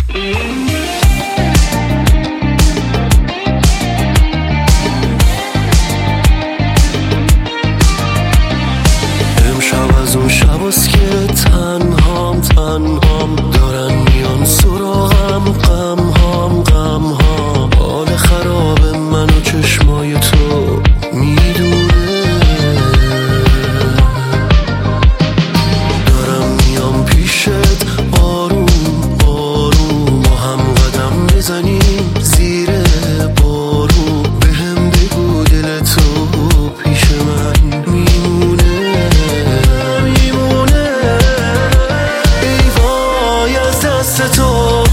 امشب از اون شباست که تنهام دارن میان سراغم، غم حال خراب من و چشمای تو میدونه. دارم میام پیشت آروم با هم قدم بزنیم زیر بارون. بهم بگو دل تو پیش من میمونه. ای وای از دست تو